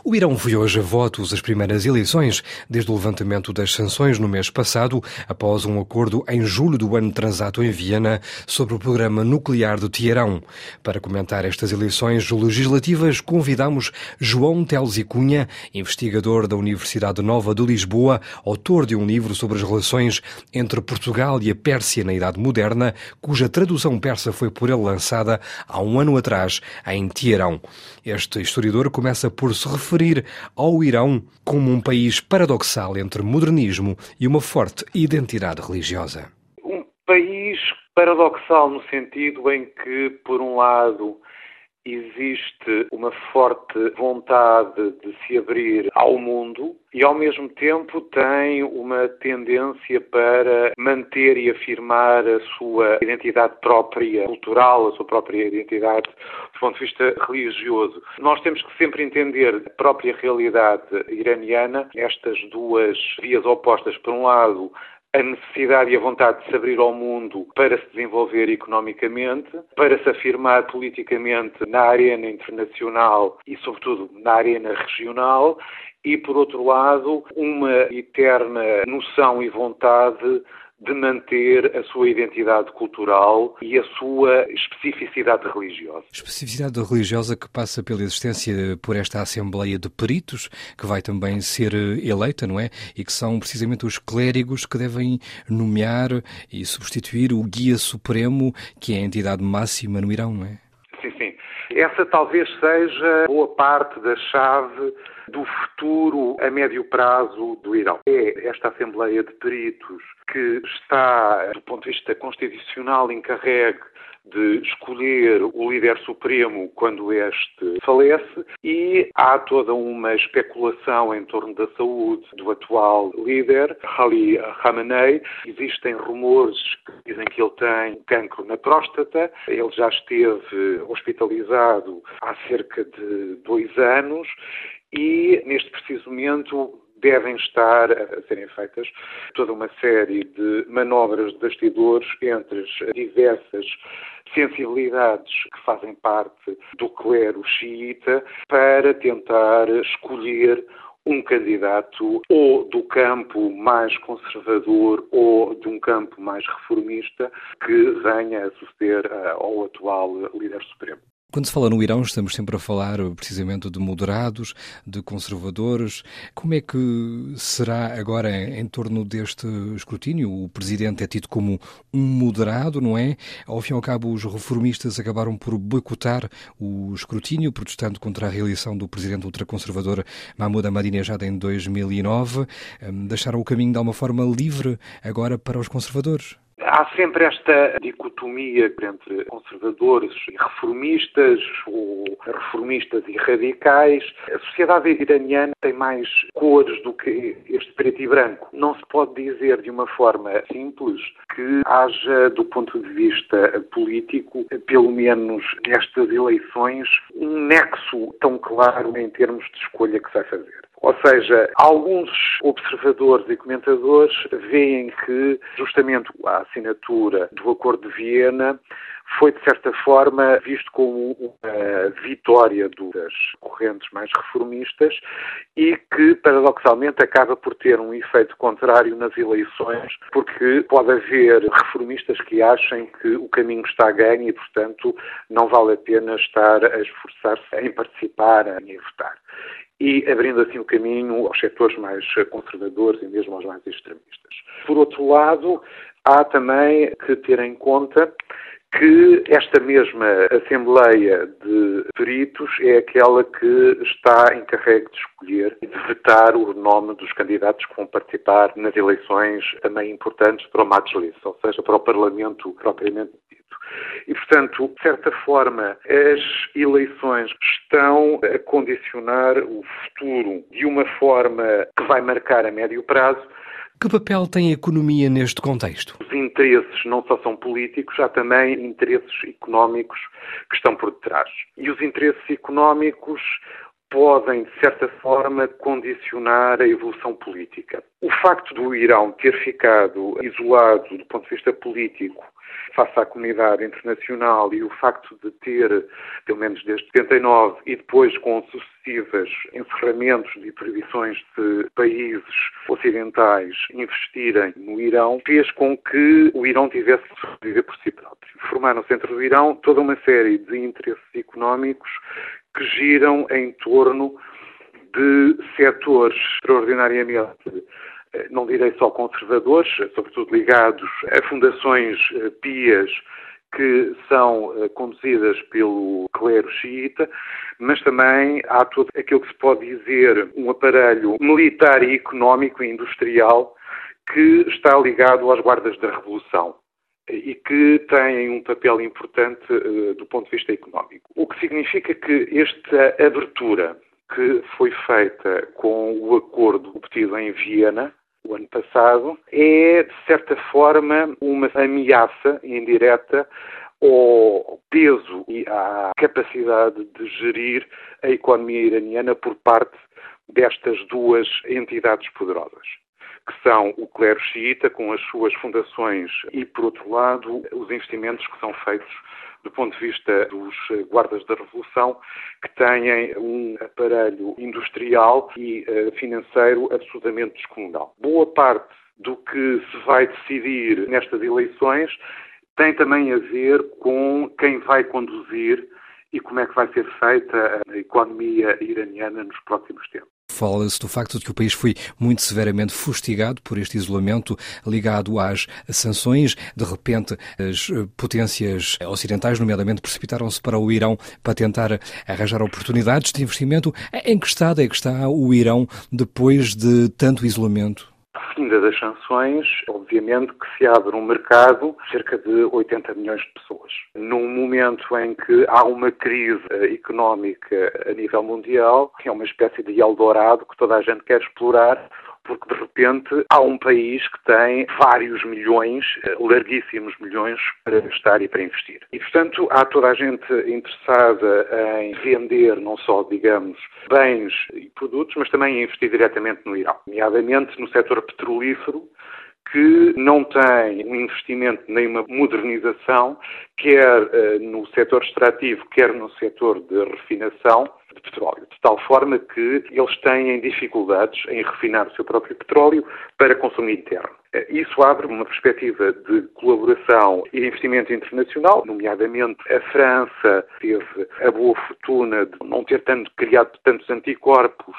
O Irão foi hoje a votos as primeiras eleições desde o levantamento das sanções no mês passado, após um acordo em julho do ano transato em Viena sobre o programa nuclear de Teherão. Para comentar estas eleições legislativas, convidamos João Teles e Cunha, investigador da Universidade Nova de Lisboa, autor de um livro sobre as relações entre Portugal e a Pérsia na Idade Moderna, cuja tradução persa foi por ele lançada há um ano atrás, em Teherão. Este historiador começa por se referir ao Irão como um país paradoxal entre modernismo e uma forte identidade religiosa. Um país paradoxal no sentido em que, por um lado, existe uma forte vontade de se abrir ao mundo e, ao mesmo tempo, tem uma tendência para manter e afirmar a sua identidade própria cultural, a sua própria identidade do ponto de vista religioso. Nós temos que sempre entender a própria realidade iraniana, estas duas vias opostas. Por um lado, a necessidade e a vontade de se abrir ao mundo para se desenvolver economicamente, para se afirmar politicamente na arena internacional e, sobretudo, na arena regional, e, por outro lado, uma eterna noção e vontade de manter a sua identidade cultural e a sua especificidade religiosa. Especificidade religiosa que passa pela existência por esta Assembleia de Peritos, que vai também ser eleita, não é? E que são precisamente os clérigos que devem nomear e substituir o Guia Supremo, que é a entidade máxima no Irão, não é? Sim. Essa talvez seja boa parte da chave do futuro a médio prazo do Irão. É esta Assembleia de Peritos que está, do ponto de vista constitucional, encarregue de escolher o líder supremo quando este falece, e há toda uma especulação em torno da saúde do atual líder, Ali Khamenei. Existem rumores que dizem que ele tem cancro na próstata. Ele já esteve hospitalizado há cerca de 2 anos e, neste preciso momento, devem estar a serem feitas toda uma série de manobras de bastidores entre as diversas sensibilidades que fazem parte do clero xiita para tentar escolher um candidato ou do campo mais conservador ou de um campo mais reformista que venha a suceder ao atual líder supremo. Quando se fala no Irão, estamos sempre a falar precisamente de moderados, de conservadores. Como é que será agora em torno deste escrutínio? O presidente é tido como um moderado, não é? Ao fim e ao cabo, os reformistas acabaram por boicotar o escrutínio, protestando contra a reeleição do presidente ultraconservador Mahmoud Ahmadinejad em 2009. Deixaram o caminho de alguma forma livre agora para os conservadores. Há sempre esta dicotomia entre conservadores e reformistas, ou reformistas e radicais. A sociedade iraniana tem mais cores do que este preto e branco. Não se pode dizer de uma forma simples que haja, do ponto de vista político, pelo menos nestas eleições, um nexo tão claro em termos de escolha que se vai fazer. Ou seja, alguns observadores e comentadores veem que justamente a assinatura do Acordo de Viena foi, de certa forma, visto como uma vitória das correntes mais reformistas e que, paradoxalmente, acaba por ter um efeito contrário nas eleições, porque pode haver reformistas que achem que o caminho está ganho e, portanto, não vale a pena estar a esforçar-se em participar, em votar. E abrindo assim o caminho aos setores mais conservadores e mesmo aos mais extremistas. Por outro lado, há também que ter em conta que esta mesma Assembleia de Peritos é aquela que está encarregue de escolher e de vetar o nome dos candidatos que vão participar nas eleições também importantes para o Majlis, ou seja, para o Parlamento propriamente dito. E, portanto, de certa forma, as eleições estão a condicionar o futuro de uma forma que vai marcar a médio prazo. Que papel tem a economia neste contexto? Os interesses não só são políticos, há também interesses económicos que estão por detrás. E os interesses económicos podem, de certa forma, condicionar a evolução política. O facto do Irão ter ficado isolado do ponto de vista político face à comunidade internacional e o facto de ter, pelo menos desde 79, e depois com sucessivos encerramentos e proibições de países ocidentais investirem no Irão, fez com que o Irão tivesse de sobreviver por si próprio. Formaram no centro do Irão toda uma série de interesses económicos que giram em torno de setores extraordinariamente, não direi só conservadores, sobretudo ligados a fundações pias que são conduzidas pelo clero xiita, mas também há todo aquilo que se pode dizer um aparelho militar e económico e industrial que está ligado às guardas da Revolução e que têm um papel importante do ponto de vista económico. O que significa que esta abertura que foi feita com o acordo obtido em Viena, o ano passado, é, de certa forma, uma ameaça indireta ao peso e à capacidade de gerir a economia iraniana por parte destas duas entidades poderosas, que são o clero xiita, com as suas fundações, e, por outro lado, os investimentos que são feitos do ponto de vista dos guardas da Revolução, que têm um aparelho industrial e financeiro absolutamente descomunal. Boa parte do que se vai decidir nestas eleições tem também a ver com quem vai conduzir e como é que vai ser feita a economia iraniana nos próximos tempos. Fala-se do facto de que o país foi muito severamente fustigado por este isolamento ligado às sanções. De repente, as potências ocidentais, nomeadamente, precipitaram-se para o Irão para tentar arranjar oportunidades de investimento. Em que estado é que está o Irão depois de tanto isolamento? Ainda das sanções, obviamente que se abre um mercado de cerca de 80 milhões de pessoas. Num momento em que há uma crise económica a nível mundial, que é uma espécie de Eldorado que toda a gente quer explorar, porque de repente há um país que tem vários milhões, larguíssimos milhões, para gastar e para investir. E, portanto, há toda a gente interessada em vender não só, digamos, bens e produtos, mas também em investir diretamente no Irão, nomeadamente no setor petrolífero, que não tem um investimento nem uma modernização, quer no setor extrativo, quer no setor de refinação de petróleo, de tal forma que eles têm dificuldades em refinar o seu próprio petróleo para consumo interno. Isso abre uma perspectiva de colaboração e investimento internacional, nomeadamente a França teve a boa fortuna de não ter criado tantos anticorpos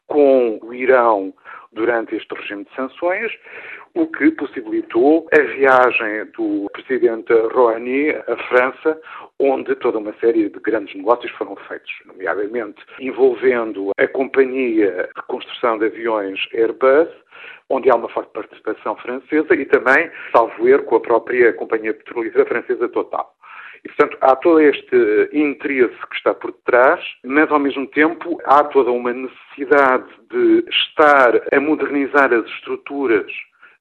com o Irão durante este regime de sanções, o que possibilitou a viagem do presidente Rouhani à França, onde toda uma série de grandes negócios foram feitos, nomeadamente envolvendo a companhia de construção de aviões Airbus, onde há uma forte participação francesa, e também, salvo erro, com a própria companhia petrolífera francesa Total. E, portanto, há todo este interesse que está por detrás, mas, ao mesmo tempo, há toda uma necessidade de estar a modernizar as estruturas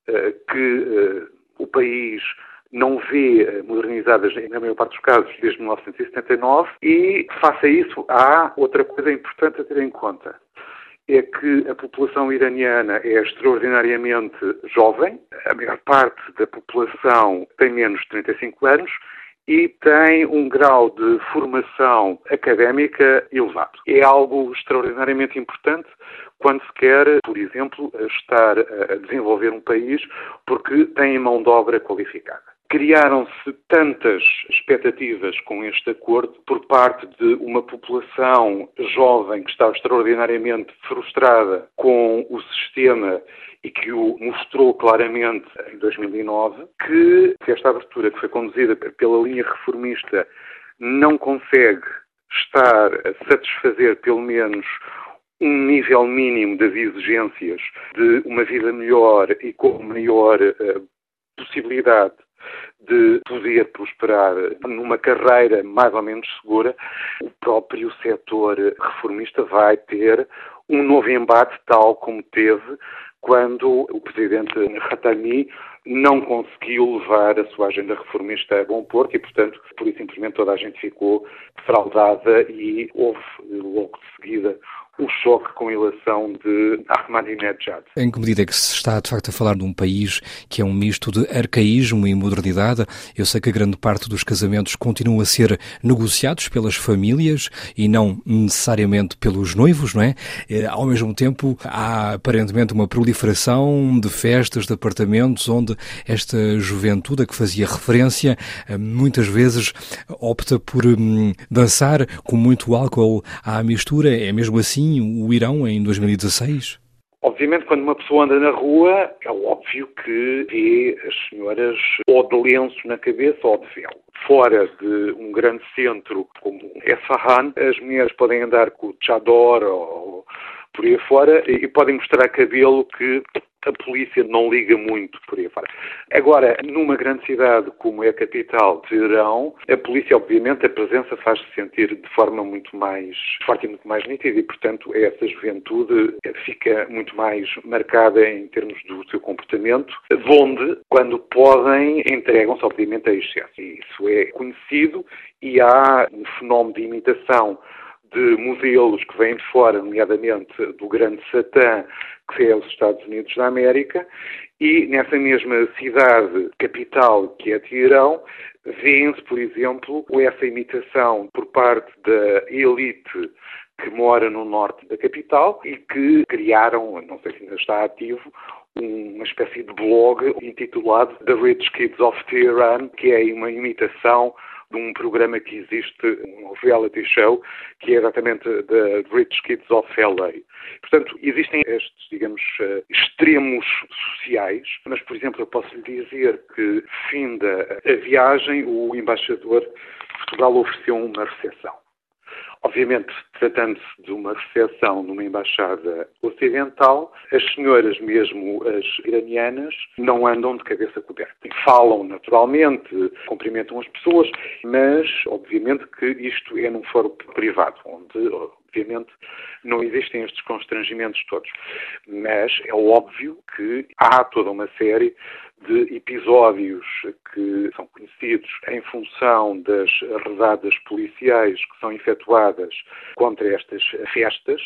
que o país não vê modernizadas, na maior parte dos casos, desde 1979, e, face a isso, há outra coisa importante a ter em conta. É que a população iraniana é extraordinariamente jovem, a maior parte da população tem menos de 35 anos, e tem um grau de formação académica elevado. É algo extraordinariamente importante quando se quer, por exemplo, estar a desenvolver um país, porque tem mão de obra qualificada. Criaram-se tantas expectativas com este acordo por parte de uma população jovem que estava extraordinariamente frustrada com o sistema e que o mostrou claramente em 2009, que esta abertura que foi conduzida pela linha reformista não consegue estar a satisfazer pelo menos um nível mínimo das exigências de uma vida melhor e com maior possibilidade de poder prosperar numa carreira mais ou menos segura. O próprio setor reformista vai ter um novo embate, tal como teve quando o presidente Khatami não conseguiu levar a sua agenda reformista a bom porto e, portanto, por isso simplesmente toda a gente ficou defraudada e houve logo de seguida o choque com a eleição de Ahmadinejad. Em que medida é que se está, de facto, a falar de um país que é um misto de arcaísmo e modernidade? Eu sei que a grande parte dos casamentos continuam a ser negociados pelas famílias e não necessariamente pelos noivos, não é? Ao mesmo tempo, há aparentemente uma proliferação de festas, de apartamentos, onde esta juventude a que fazia referência muitas vezes opta por dançar com muito álcool à mistura. É mesmo assim o Irão em 2016? Obviamente, quando uma pessoa anda na rua, é óbvio que vê as senhoras ou de lenço na cabeça ou de véu. Fora de um grande centro como Esfahan, as mulheres podem andar com o chador ou por aí fora e podem mostrar cabelo que a polícia não liga muito por aí fora. Agora, numa grande cidade como é a capital de Irão, a polícia, obviamente, a presença faz-se sentir de forma muito mais forte e muito mais nítida e, portanto, essa juventude fica muito mais marcada em termos do seu comportamento, onde, quando podem, entregam-se, obviamente, a excesso. Isso é conhecido e há um fenómeno de imitação de modelos que vêm de fora, nomeadamente do grande Satã, que é os Estados Unidos da América, e nessa mesma cidade capital que é Teherão, vê-se, por exemplo, essa imitação por parte da elite que mora no norte da capital e que criaram, não sei se ainda está ativo, uma espécie de blog intitulado The Rich Kids of Tehran, que é uma imitação de um programa que existe, um reality show, que é exatamente The Rich Kids of LA. Portanto, existem estes, digamos, extremos sociais, mas, por exemplo, eu posso lhe dizer que, finda a viagem, o embaixador de Portugal ofereceu uma recepção. Obviamente, tratando-se de uma recepção numa embaixada ocidental, as senhoras, mesmo as iranianas, não andam de cabeça coberta. Falam naturalmente, cumprimentam as pessoas, mas, obviamente, que isto é num fórum privado, onde, obviamente, não existem estes constrangimentos todos. Mas é óbvio que há toda uma série de episódios que são conhecidos em função das redadas policiais que são efetuadas contra estas festas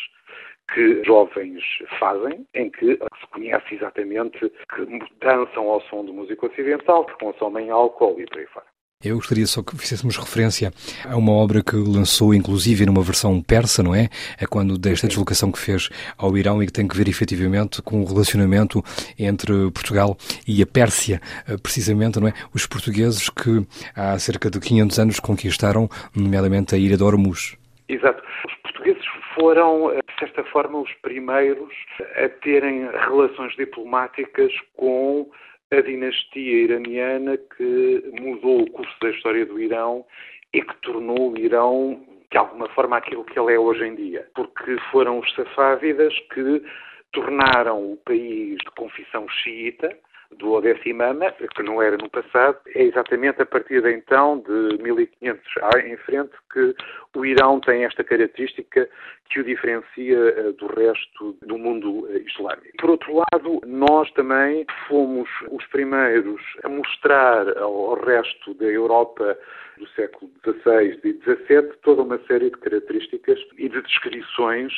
que jovens fazem, em que se conhece exatamente que dançam ao som de música ocidental, que consomem álcool e por aí fora. Eu gostaria só que fizéssemos referência a uma obra que lançou, inclusive, numa versão persa, não é? É quando desta deslocação que fez ao Irão e que tem que ver, efetivamente, com o relacionamento entre Portugal e a Pérsia, precisamente, não é? Os portugueses que há cerca de 500 anos conquistaram, nomeadamente, a ilha de Hormuz. Exato. Os portugueses foram, de certa forma, os primeiros a terem relações diplomáticas com a dinastia iraniana que mudou o curso da história do Irão e que tornou o Irão, de alguma forma, aquilo que ele é hoje em dia. Porque foram os safávidas que tornaram o país de confissão xiita, do Odessa Imama, que não era no passado. É exatamente a partir de então, de 1500 em frente, que o Irão tem esta característica que o diferencia do resto do mundo islâmico. Por outro lado, nós também fomos os primeiros a mostrar ao resto da Europa do século XVI e XVII toda uma série de características e de descrições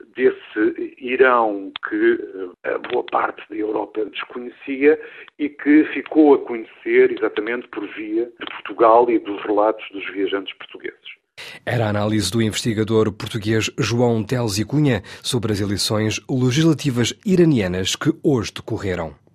desse Irão que a boa parte da Europa desconhecia e que ficou a conhecer exatamente por via de Portugal e dos relatos dos viajantes portugueses. Era a análise do investigador português João Teles e Cunha sobre as eleições legislativas iranianas que hoje decorreram.